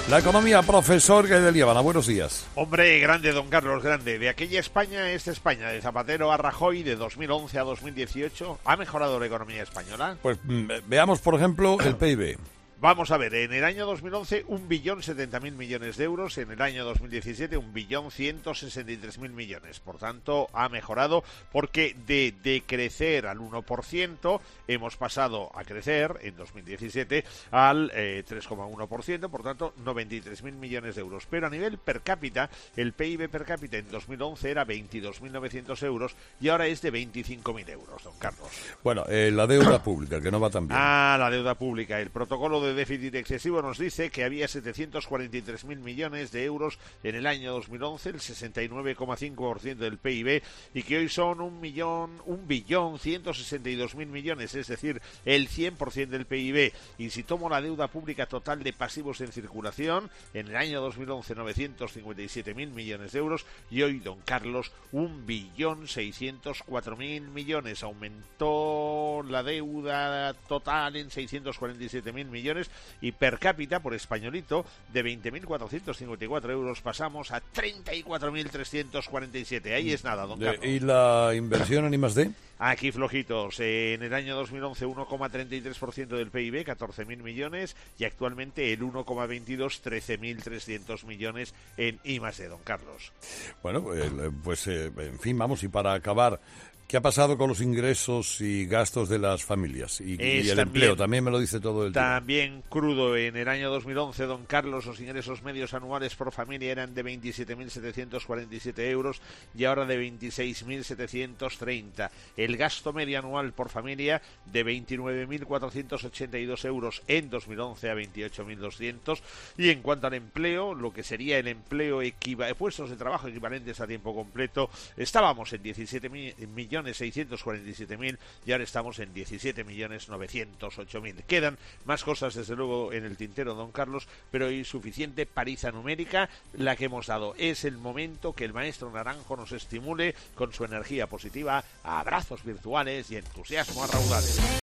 La economía, profesor Gabriel Líbana, buenos días. Hombre, grande, don Carlos, grande. De aquella España, esta España, de Zapatero a Rajoy, de 2011 a 2018, ¿ha mejorado la economía española? Pues veamos, por ejemplo, el PIB. Vamos a ver, en el año 2011, 1.070.000 millones de euros, en el año 2017, 1.163.000 millones. Por tanto, ha mejorado porque de crecer al 1%, hemos pasado a crecer en 2017 al 3,1%, por tanto, 93.000 millones de euros. Pero a nivel per cápita, el PIB per cápita en 2011 era 22.900 euros y ahora es de 25.000 euros, don Carlos. Bueno, la deuda pública, que no va tan bien. La deuda pública. El protocolo de déficit excesivo nos dice que había 743.000 millones de euros en el año 2011, el 69,5% del PIB, y que hoy son 1.162.000 millones, es decir, el 100% del PIB. Y si tomo la deuda pública total de pasivos en circulación, en el año 2011 957.000 millones de euros, y hoy, don Carlos, 1.604.000 millones. Aumentó la deuda total en 647.000 millones, y per cápita, por españolito, de 20.454 euros pasamos a 34.347. Ahí es nada, don Carlos. ¿Y la inversión en I+D? Aquí flojitos. En el año 2011, 1,33% del PIB, 14.000 millones, y actualmente el 1,22, 13.300 millones en I+D, don Carlos. Bueno, pues en fin, vamos, y para acabar, ¿qué ha pasado con los ingresos y gastos de las familias? Y el empleo, también me lo dice todo el tiempo. También crudo. En el año 2011, don Carlos, los ingresos medios anuales por familia eran de 27.747 euros y ahora de 26.730. El gasto medio anual por familia de 29.482 euros en 2011 a 28.200. Y en cuanto al empleo, lo que sería el empleo puestos de trabajo equivalentes a tiempo completo, estábamos en 17.647.000 y ahora estamos en 17.908.000. Quedan más cosas, desde luego, en el tintero, don Carlos, pero hay suficiente paliza numérica la que hemos dado. Es el momento que el maestro Naranjo nos estimule con su energía positiva, abrazos virtuales y entusiasmo a raudales.